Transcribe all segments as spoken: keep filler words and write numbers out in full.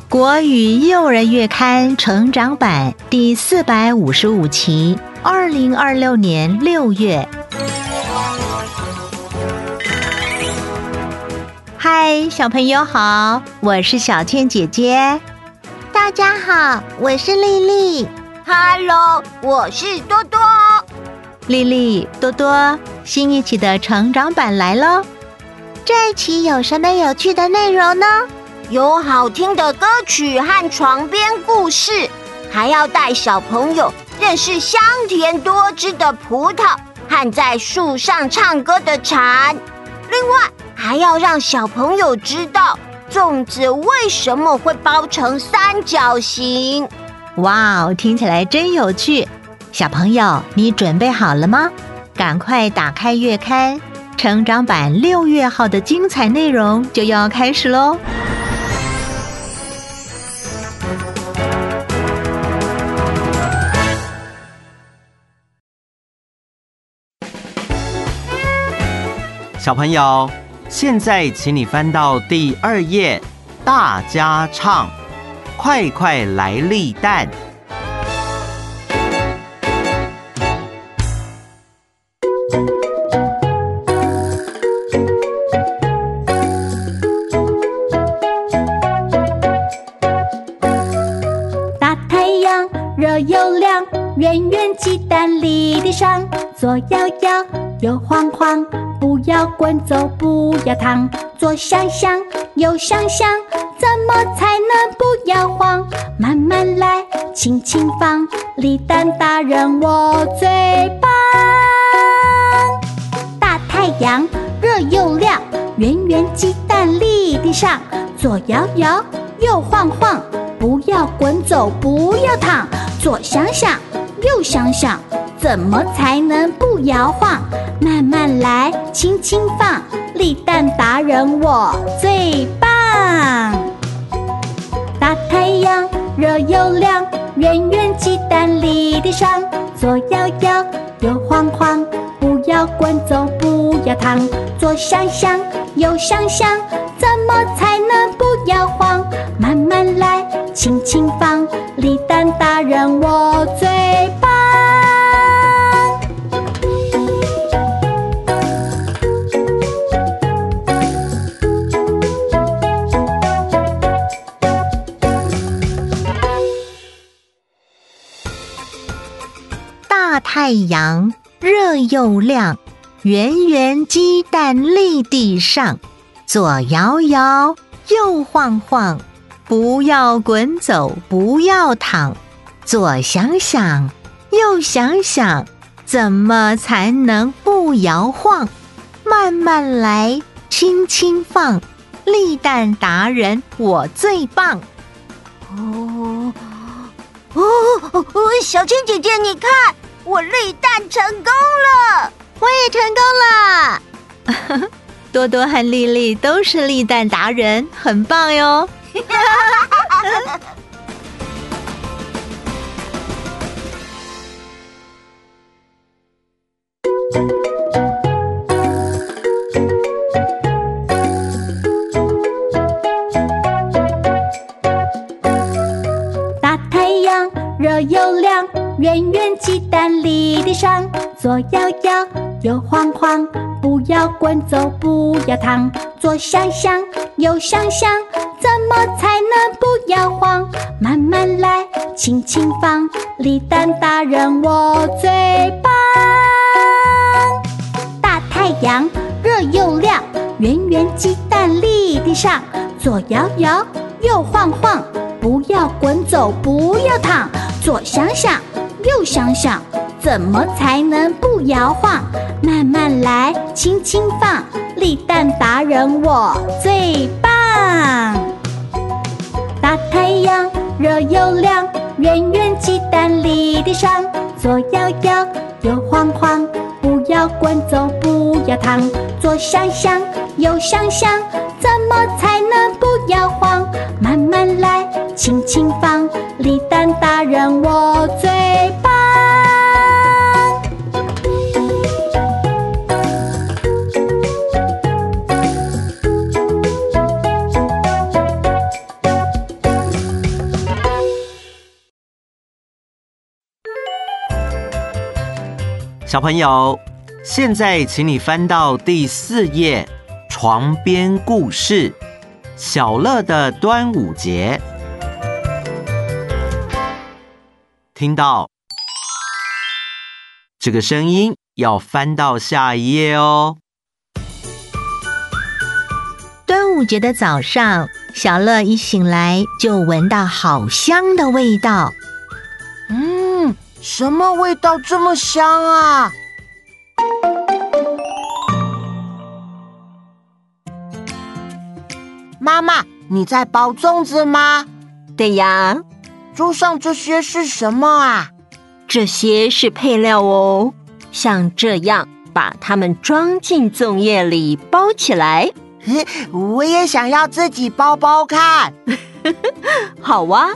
国语幼儿月刊成长版第四百五十五期，二零二六年六月。嗨，小朋友好，我是小倩姐姐。 大家好，我是丽丽。 Hello， 我是多多。 丽丽、多多，新一期的成长版来咯。 这一期有什么有趣的内容呢？ 有好听的歌曲和床边故事，还要带小朋友认识香甜多汁的葡萄和在树上唱歌的蝉。另外，还要让小朋友知道粽子为什么会包成三角形。 哇哦，听起来真有趣！小朋友，你准备好了吗？赶快打开月刊，成长版六月号的精彩内容就要开始咯。 小朋友，现在请你翻到第二页，大家唱，快快来立蛋。 大太阳热又亮，圆圆鸡蛋立地上，左摇摇，右晃晃，不要滚走，不要躺，左想想，右想想，怎么才能不要慌？慢慢来，轻轻放，立蛋达人我最棒。大太阳热又亮，圆圆鸡蛋立地上，左摇摇，右晃晃，不要滚走，不要躺，左想想，右想想，怎么才能不摇晃？慢慢来，轻轻放，立蛋达人我最棒。大太阳热又亮，圆圆鸡蛋立地上，左摇摇，右晃晃，不要滚走，不要躺，左想想，右想想，怎么才能不摇晃？慢慢来，轻轻放，立蛋达人我最棒。 大太阳热又亮，圆圆鸡蛋立地上，左摇摇，右晃晃，不要滚走，不要躺，左想想，右想想，怎么才能不摇晃？慢慢来，轻轻放，立蛋达人我最棒。 哦哦哦！小青姐姐，你看，我立蛋成功了！ 我也成功了。 多多和丽丽都是立蛋达人，很棒哟！ 大太阳热又亮，圆圆鸡蛋立地上，左摇摇，右晃晃，不要滚走，不要躺，左想想，右想想，怎么才能不摇晃？慢慢来，轻轻放，立蛋达人我最棒。大太阳热又亮，圆圆鸡蛋立地上，左摇摇，右晃晃，不要滚走，不要躺，左想想，右想想，怎么才能不摇晃？慢慢来，轻轻放，立蛋达人我最棒。大太阳热又亮，圆圆鸡蛋立地上，左摇摇，右晃晃，不要滚走，不要躺，左想想，右想想，怎么才能不摇晃？慢慢来，轻轻放，立蛋达人我最棒。 小朋友，现在请你翻到第四页，床边故事，小乐的端午节。听到这个声音，要翻到下一页哦。 端午节的早上，小乐一醒来就闻到好香的味道。 嗯，什么味道这么香啊？妈妈，你在包粽子吗？ 对呀。 桌上这些是什么啊？ 这些是配料哦，像这样把它们装进粽叶里包起来。 我也想要自己包包看。 好啊。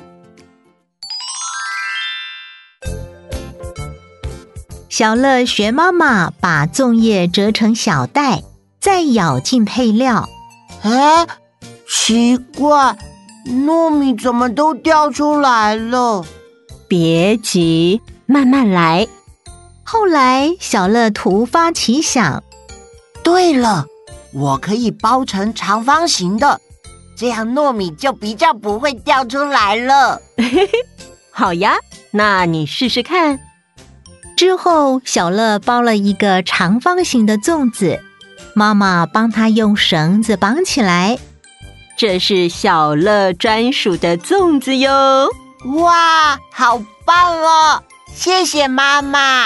小乐学妈妈把粽叶折成小袋，再舀进配料。 哎，奇怪，糯米怎么都掉出来了？ 别急，慢慢来。 后来小乐突发奇想， 对了，我可以包成长方形的，这样糯米就比较不会掉出来了。 好呀，那你试试看。 之后小乐包了一个长方形的粽子，妈妈帮他用绳子绑起来。 这是小乐专属的粽子哟！ 哇，好棒哦！谢谢妈妈。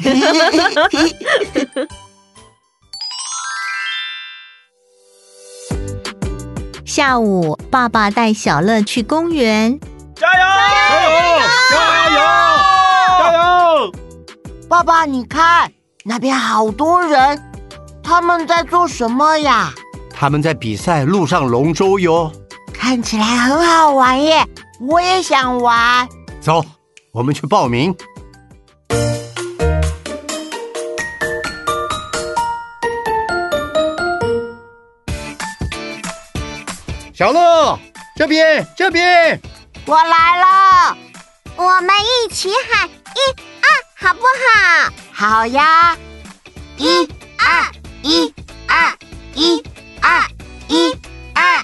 下午，爸爸带小乐去公园。 加油！加油！加油！加油！ 爸爸，你看，那边好多人，他们在做什么呀？ 他们在比赛陆上龙舟哟， 看起来很好玩耶！我也想玩。 走，我们去报名。小乐，这边，这边， 我来了。 我们一起喊一二，好不好？ 好呀，一二一二一二一二。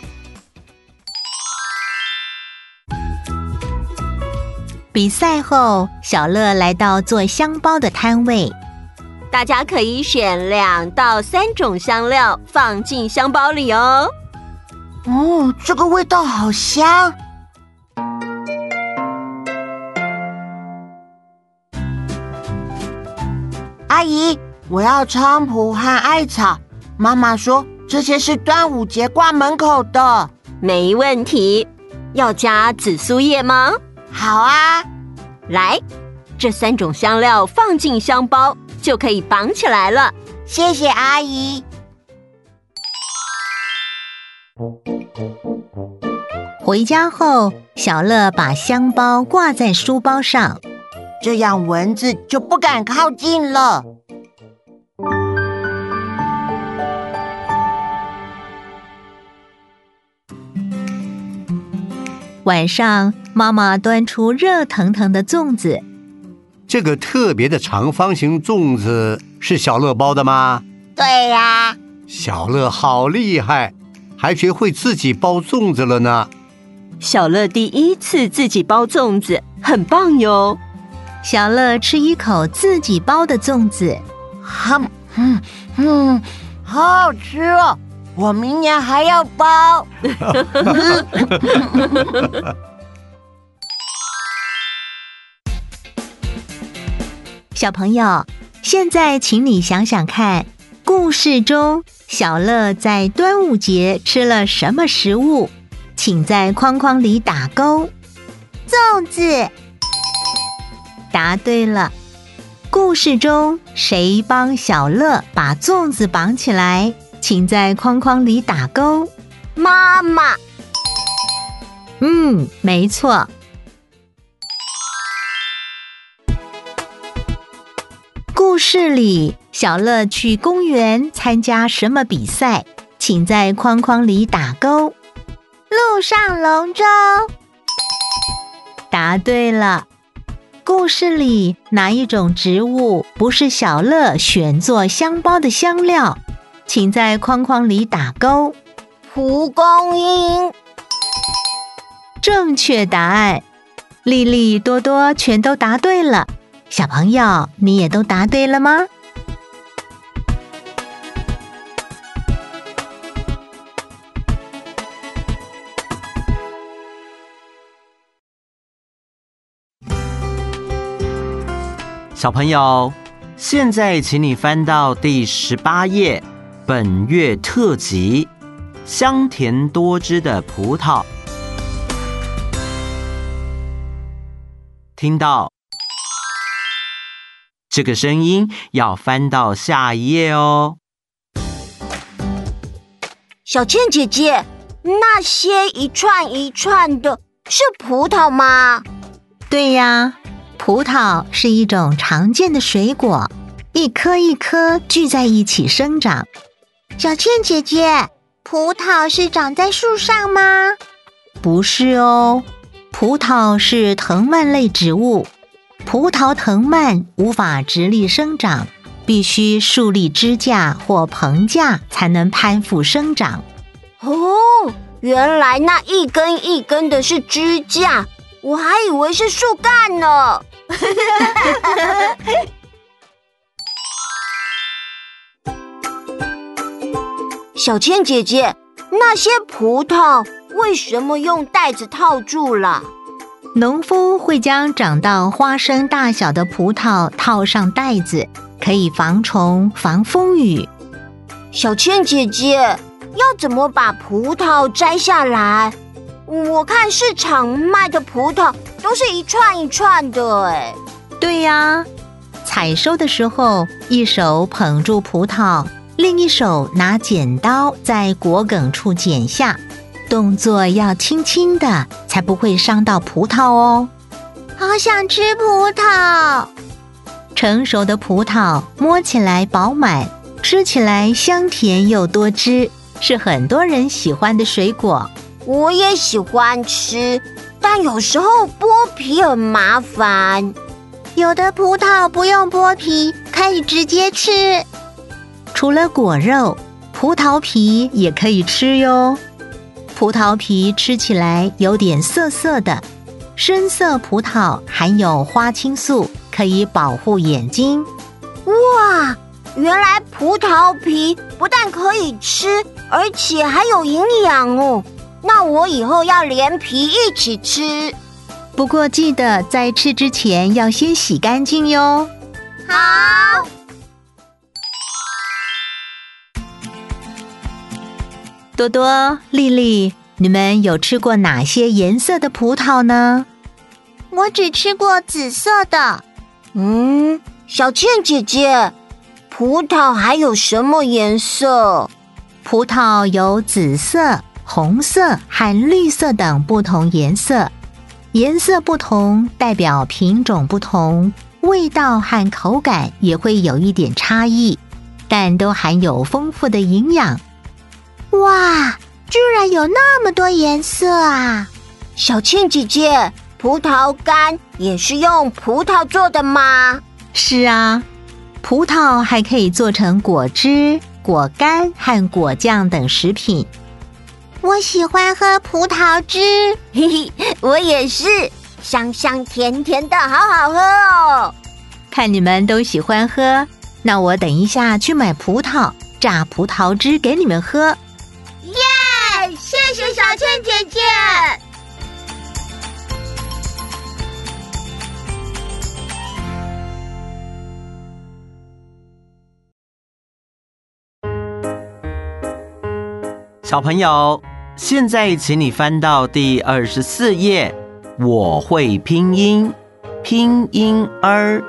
比赛后，小乐来到做香包的摊位。 大家可以选两到三种香料放进香包里哦。 哦，这个味道好香。阿姨，我要菖蒲和艾草。妈妈说这些是端午节挂门口的。 没问题。要加紫苏叶吗？ 好啊。 来，这三种香料放进香包，就可以绑起来了。 谢谢阿姨。 回家后，小乐把香包挂在书包上， 这样蚊子就不敢靠近了。 晚上，妈妈端出热腾腾的粽子。 这个特别的长方形粽子是小乐包的吗？ 对呀。 小乐好厉害，还学会自己包粽子了呢。 小乐第一次自己包粽子，很棒哟。 小乐吃一口自己包的粽子， 嗯嗯嗯，好好吃哦！我明年还要包。 小朋友，现在请你想想看，故事中小乐在端午节吃了什么食物？请在框框里打勾。 粽子。 答对了。故事中谁帮小乐把粽子绑起来？请在框框里打勾。 妈妈。 嗯，没错。故事里，小乐去公园参加什么比赛？请在框框里打勾。 陆上龙舟。 答对了。 故事里哪一种植物不是小乐选做香包的香料？请在框框里打勾。 蒲公英。 正确答案，丽丽、多多全都答对了。小朋友，你也都答对了吗？ 小朋友，现在请你翻到第十八页，本月特辑《香甜多汁的葡萄》。听到这个声音，要翻到下一页哦。 小倩姐姐，那些一串一串的是葡萄吗？ 对呀，葡萄是一种常见的水果，一颗一颗聚在一起生长。 小倩姐姐，葡萄是长在树上吗？ 不是哦，葡萄是藤蔓类植物，葡萄藤蔓无法直立生长，必须竖立支架或棚架才能攀附生长。 哦，原来那一根一根的是支架，我还以为是树干呢。小倩姐姐，那些葡萄为什么用袋子套住了？ 农夫会将长到花生大小的葡萄套上袋子，可以防虫、防风雨。 小倩姐姐，要怎么把葡萄摘下来？我看市场卖的葡萄都是一串一串的哎。 对呀，采收的时候，一手捧住葡萄，另一手拿剪刀在果梗处剪下，动作要轻轻的，才不会伤到葡萄哦。 好想吃葡萄！ 成熟的葡萄摸起来饱满，吃起来香甜又多汁，是很多人喜欢的水果。 我也喜欢吃，但有时候剥皮很麻烦。 有的葡萄不用剥皮，可以直接吃。 除了果肉，葡萄皮也可以吃哟。葡萄皮吃起来有点涩涩的，深色葡萄含有花青素，可以保护眼睛。 哇，原来葡萄皮不但可以吃，而且还有营养哦。那我以后要连皮一起吃。 不过记得在吃之前要先洗干净哟。 好。 多多、丽丽，你们有吃过哪些颜色的葡萄呢？ 我只吃过紫色的。 嗯，小倩姐姐，葡萄还有什么颜色？ 葡萄有紫色、红色和绿色等不同颜色。颜色不同代表品种不同，味道和口感也会有一点差异，但都含有丰富的营养。 哇，居然有那么多颜色啊！ 小倩姐姐，葡萄干也是用葡萄做的吗？ 是啊，葡萄还可以做成果汁、果干和果酱等食品。 我喜欢喝葡萄汁。 嘿嘿，我也是，香香甜甜的，好好喝哦。 看你们都喜欢喝，那我等一下去买葡萄，榨葡萄汁给你们喝。 耶！谢谢小倩姐姐。 小朋友，现在请你翻到第二十四页，我会拼音，拼音儿。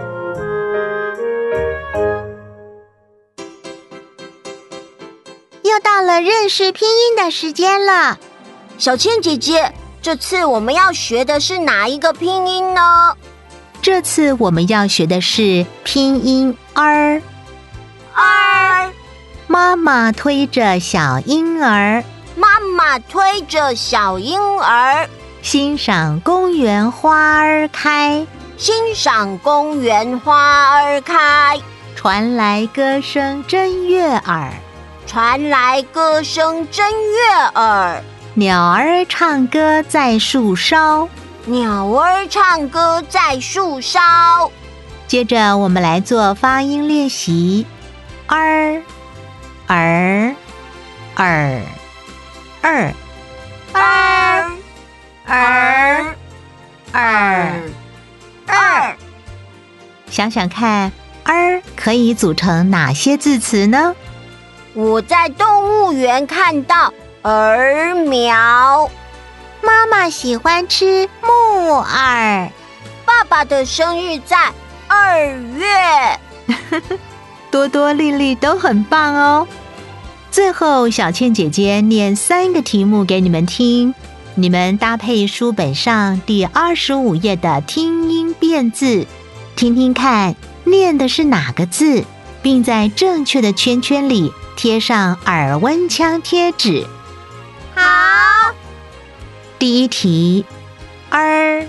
又到了认识拼音的时间了。 小倩姐姐，这次我们要学的是哪一个拼音呢？ 这次我们要学的是拼音儿。 儿。 妈妈推着小婴儿， 妈妈推着小婴儿， 欣赏公园花儿开， 欣赏公园花儿开。 传来歌声真悦耳， 传来歌声真悦耳。 鸟儿唱歌在树梢， 鸟儿唱歌在树梢。 接着我们来做发音练习，儿、儿、耳、二、 儿、儿、 二、 二。 想想看，儿可以组成哪些字词呢？ 我在动物园看到儿苗， 妈妈喜欢吃木耳， 爸爸的生日在二月。 多多、丽丽都很棒哦。最后，小倩姐姐念三个题目给你们听，你们搭配书本上第二十五页的听音辨字，听听看念的是哪个字，并在正确的圈圈里贴上耳温枪贴纸。 好， 第一题，儿；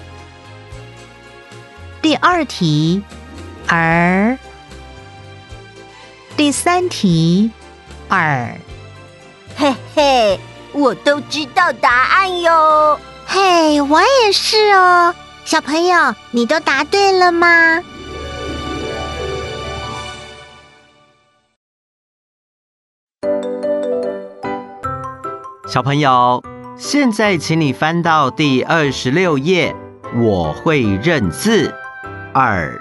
第二题，儿；第三题，耳。 嘿嘿，我都知道答案哟。 嘿，我也是哦。小朋友，你都答对了吗？ 小朋友，现在请你翻到第二十六页，我会认字，耳。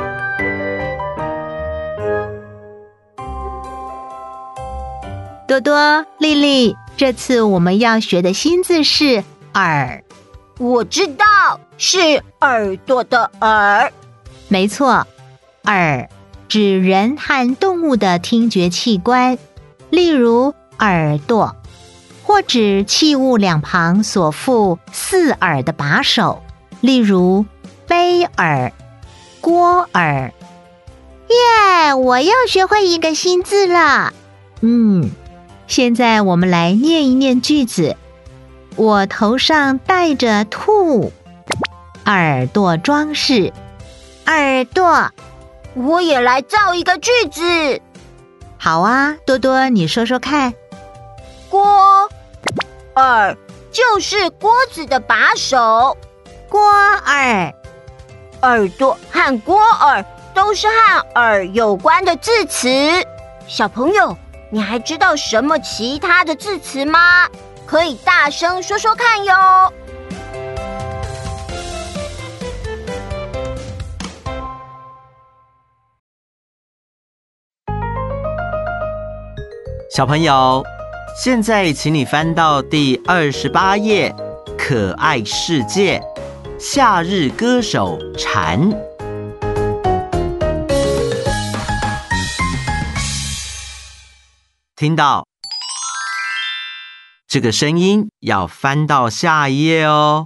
多多、丽丽，这次我们要学的新字是耳。 我知道，是耳朵的耳。 没错，耳指人和动物的听觉器官，例如耳朵，或指器物两旁所附四耳的把手，例如杯耳、锅耳。 耶，我又学会一个新字了。 嗯，现在我们来念一念句子。我头上戴着兔耳朵装饰， 耳朵。 我也来造一个句子。 好啊，多多，你说说看。 锅耳就是锅子的把手， 锅耳。 耳朵和锅耳都是和耳有关的字词。小朋友，你还知道什么其他的字词吗？可以大声说说看哟。 小朋友，现在请你翻到第二十八页，可爱世界，夏日歌手蝉。听到这个声音，要翻到下一页哦。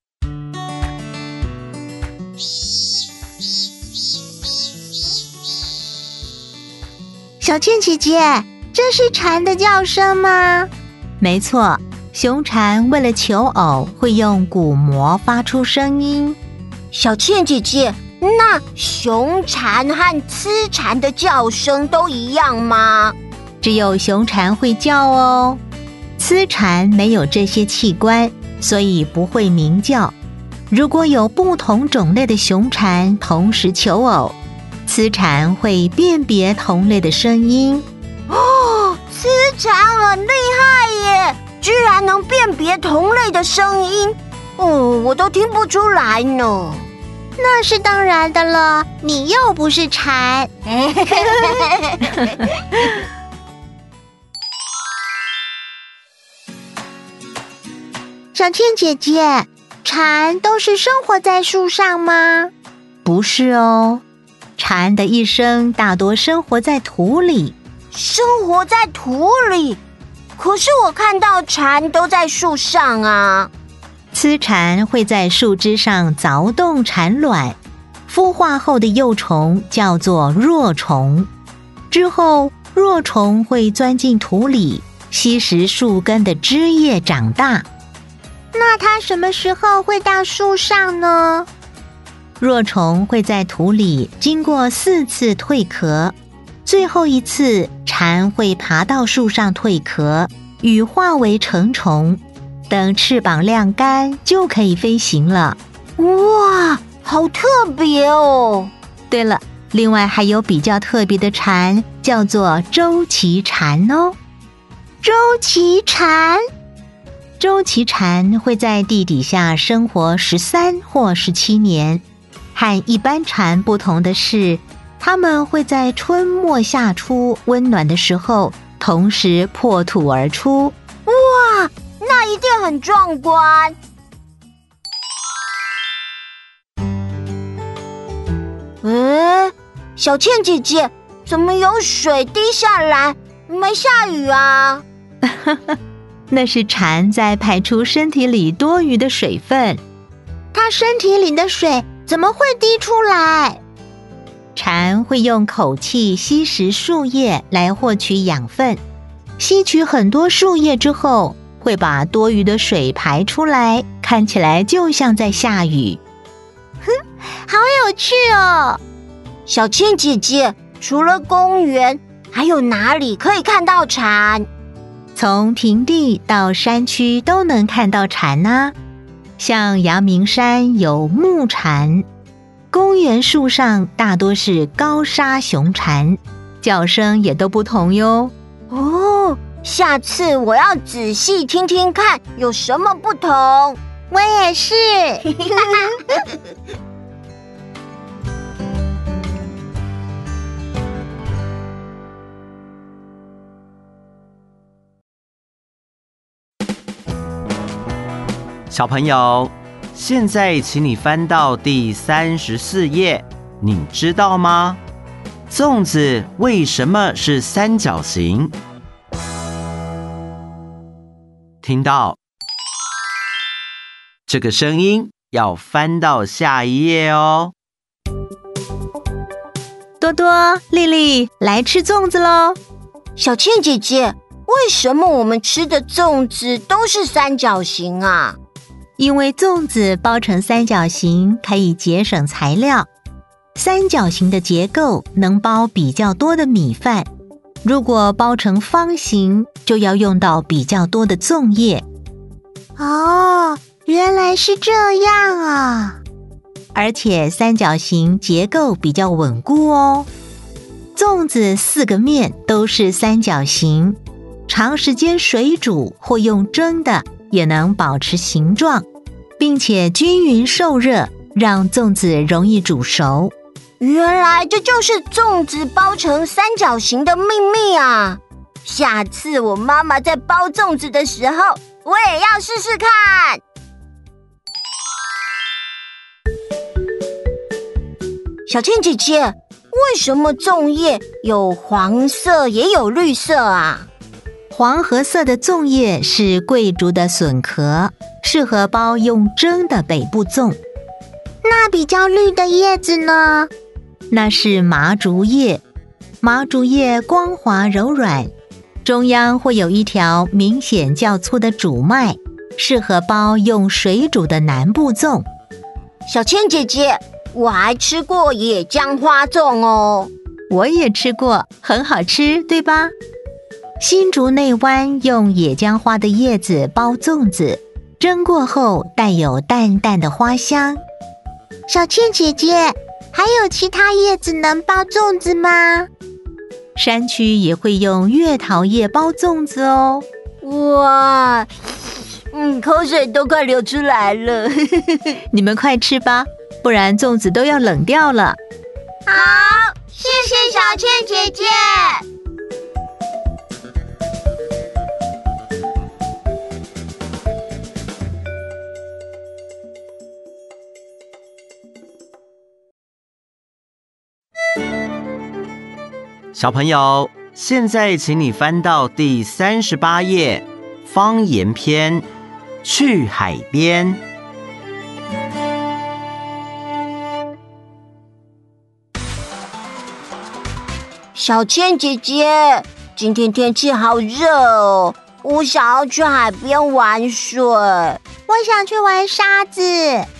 小倩姐姐，这是蝉的叫声吗？ 没错，雄蝉为了求偶，会用鼓膜发出声音。 小倩姐姐，那雄蝉和雌蝉的叫声都一样吗？ 只有雄蝉会叫哦。雌蝉没有这些器官，所以不会鸣叫。如果有不同种类的雄蝉同时求偶，雌蝉会辨别同类的声音。 哦，雌蝉很厉害耶，居然能辨别同类的声音。哦，我都听不出来呢。 那是当然的了，你又不是蝉。小倩姐姐，蝉都是生活在树上吗？ 不是哦，蝉的一生大多生活在土里。 生活在土里？可是我看到蝉都在树上啊。 雌蝉会在树枝上凿洞产卵，孵化后的幼虫叫做若虫。之后，若虫会钻进土里，吸食树根的枝叶长大。 那它什么时候会到树上呢？ 若虫会在土里经过四次蜕壳，最后一次蝉会爬到树上蜕壳，羽化为成虫，等翅膀晾干就可以飞行了。 哇，好特别哦！ 对了，另外还有比较特别的蝉，叫做周期蝉哦。 周期蝉， 周期蝉会在地底下生活十三或十七年。和一般蝉不同的是，它们会在春末夏初温暖的时候，同时破土而出。 哇，那一定很壮观！诶，小倩姐姐，怎么有水滴下来？没下雨啊？ 那是蝉在排出身体里多余的水分。 它身体里的水怎么会滴出来？ 蝉会用口气吸食树叶来获取养分，吸取很多树叶之后，会把多余的水排出来，看起来就像在下雨。 哼，好有趣哦！ 小倩姐姐，除了公园，还有哪里可以看到蝉？ 从平地到山区都能看到蝉啊。像阳明山有木蝉，公园树上大多是高沙熊蝉，叫声也都不同哟。 哦，下次我要仔细听听看有什么不同。 我也是。 小朋友，现在请你翻到第三十四页，你知道吗？粽子为什么是三角形？听到这个声音，要翻到下一页哦。 多多、丽丽，来吃粽子咯！ 小倩姐姐，为什么我们吃的粽子都是三角形啊？ 因为粽子包成三角形可以节省材料，三角形的结构能包比较多的米饭。如果包成方形，就要用到比较多的粽叶。 哦，原来是这样啊！ 而且三角形结构比较稳固哦。粽子四个面都是三角形，长时间水煮或用蒸的也能保持形状，并且均匀受热，让粽子容易煮熟。 原来这就是粽子包成三角形的秘密啊！下次我妈妈在包粽子的时候，我也要试试看。小倩姐姐，为什么粽叶有黄色也有绿色啊？ 黄褐色的粽叶是桂竹的笋壳，适合包用蒸的北部粽。 那比较绿的叶子呢？ 那是麻竹叶。麻竹叶光滑柔软，中央会有一条明显较粗的主脉，适合包用水煮的南部粽。 小倩姐姐，我还吃过野姜花粽哦。 我也吃过，很好吃，对吧？新竹内湾用野姜花的叶子包粽子，蒸过后带有淡淡的花香。 小倩姐姐，还有其他叶子能包粽子吗？ 山区也会用月桃叶包粽子哦。 哇，嗯，口水都快流出来了。 你们快吃吧，不然粽子都要冷掉了。 好，谢谢小倩姐姐。 小朋友，现在请你翻到第三十八页，方言篇，去海边。 小倩姐姐，今天天气好热哦，我想要去海边玩水。 我想去玩沙子。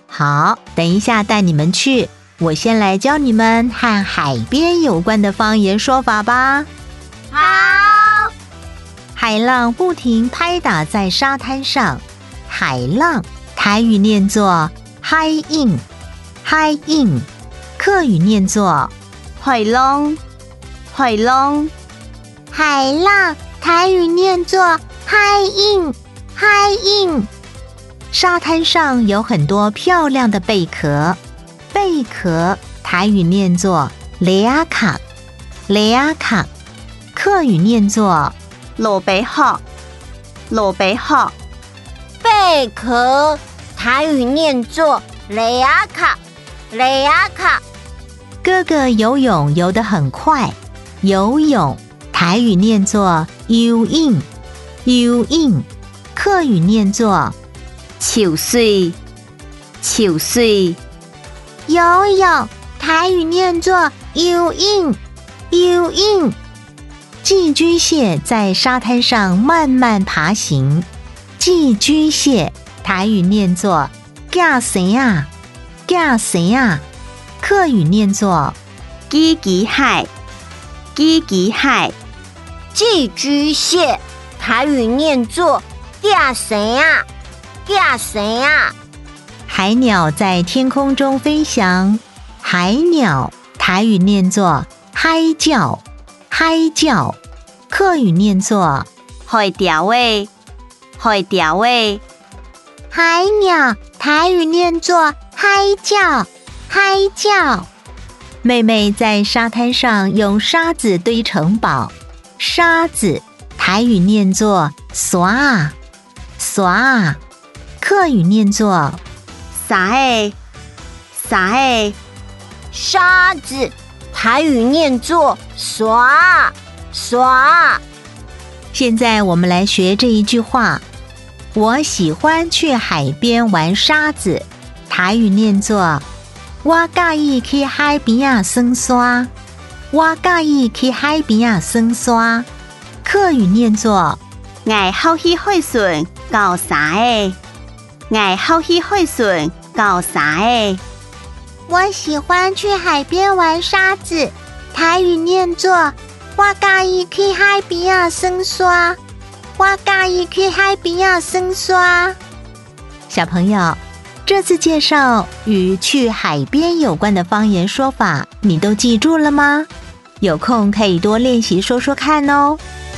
好，等一下带你们去。我先来教你们和海边有关的方言说法吧。 好， 海浪不停拍打在沙滩上，海浪台语念作海印，海印客语念作海浪，海浪， 海浪台语念作海印，海印。 沙滩上有很多漂亮的贝壳，贝壳台语念作雷阿卡，雷阿卡客语念作罗北好，罗北好。 贝壳台语念作雷阿卡，雷阿卡。 哥哥游泳游得很快，游泳台语念作游泳，游泳客语念作秋水，秋水。 游泳台语念作游泳，游泳。 寄居蟹在沙滩上慢慢爬行，寄居蟹台语念作架谁啊，架谁啊客语念作叽叽海，叽叽海。 寄居蟹台语念作架谁啊，架谁啊。 海鸟在天空中飞翔，海鸟台语念作嗨叫，嗨叫客语念作海钓尾，海钓尾。 海鸟台语念作嗨叫，嗨叫。 妹妹在沙滩上用沙子堆城堡，沙子台语念作刷，刷客语念作啥诶，啥诶。 沙子台语念作刷，刷。 现在我们来学这一句话，我喜欢去海边玩沙子，台语念作我介意去海边啊耍沙，我介意去海边啊耍沙客语念作我好喜海船搞啥诶，我好喜海船搞啥诶。 我喜欢去海边玩沙子，台语念作我介意去海边啊耍沙，我介意去海边啊耍沙。 小朋友，这次介绍与去海边有关的方言说法，你都记住了吗？有空可以多练习说说看哦。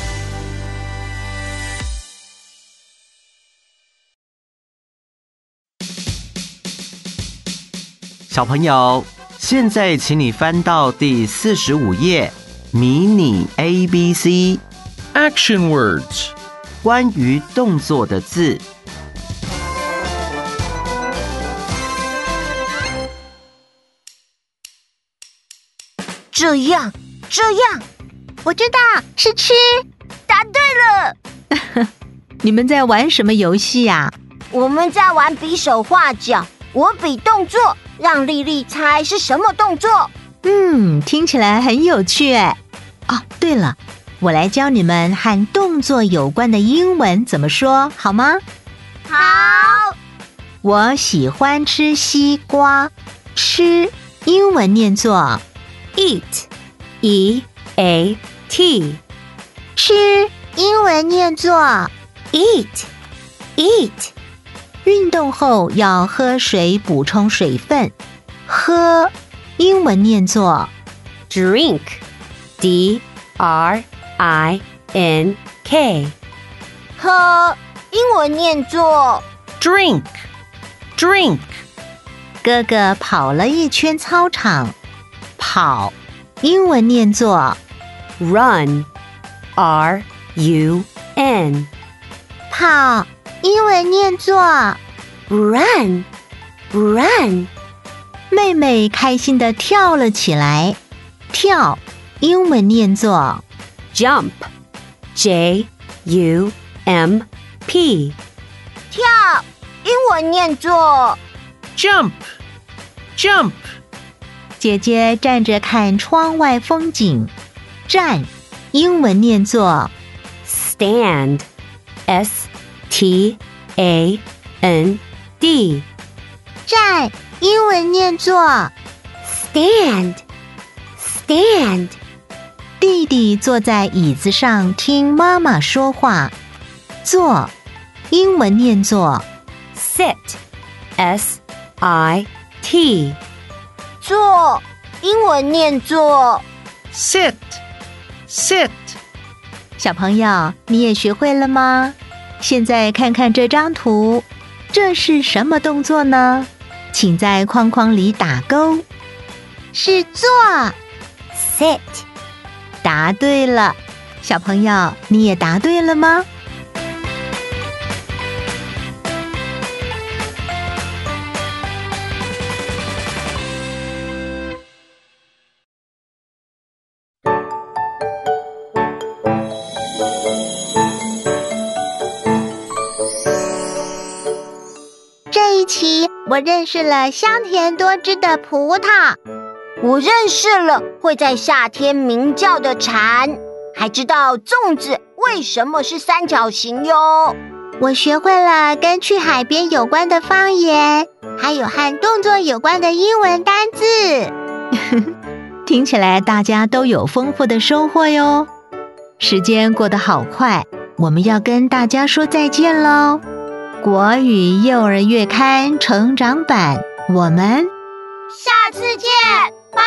小朋友，现在请你翻到第四十五页，迷你 A B C Action words. 关于动作的字。 这样，这样， 我知道是吃。 答对了。 你们在玩什么游戏呀？ 我们在玩比手画脚，我比动作，让丽丽猜是什么动作。 嗯，听起来很有趣哎。哦，对了，我来教你们和动作有关的英文怎么说，好吗？ 好。 我喜欢吃西瓜，吃英文念作 eat, E A T。 吃英文念作 eat, eat。 运动后要喝水补充水分，喝英文念作 drink, D R I N K。 喝英文念作 Drink, drink。 哥哥跑了一圈操场，跑英文念作 run, R U N。 跑英文念作 run, run。 妹妹开心地跳了起来，跳英文念作 jump, J U M P。 跳英文念作 Jump, jump。 姐姐站着看窗外风景，站英文念作 stand, S T A N D。 站，英文念作 stand stand。 弟弟坐在椅子上听妈妈说话。坐，英文念作 sit S I T。 坐，英文念作 sit, sit. 小朋友，你也学会了吗？现在看看这张图，这是什么动作呢？请在框框里打勾。 是坐 sit。 答对了。小朋友，你也答对了吗？ 这一期我认识了香甜多汁的葡萄， 我认识了会在夏天鸣叫的蝉，还知道粽子为什么是三角形哟。 我学会了跟去海边有关的方言，还有和动作有关的英文单字。 听起来大家都有丰富的收获哟。时间过得好快，我们要跟大家说再见喽。国语幼儿月刊成长版，我们下次见，拜